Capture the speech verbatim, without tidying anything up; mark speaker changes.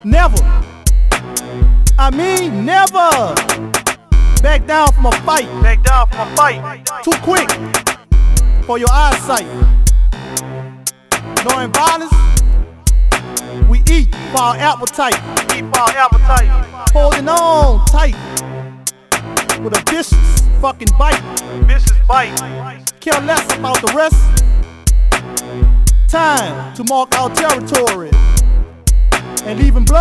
Speaker 1: Never, I mean never, back down from a fight.
Speaker 2: Back down from a fight.
Speaker 1: Too quick for your eyesight. Knowing violence, we eat for our appetite.
Speaker 2: Eat for our appetite.
Speaker 1: Holding on tight with a vicious fucking bite.
Speaker 2: Vicious bite.
Speaker 1: Care less about the rest. Time to mark our territory and leaving blood.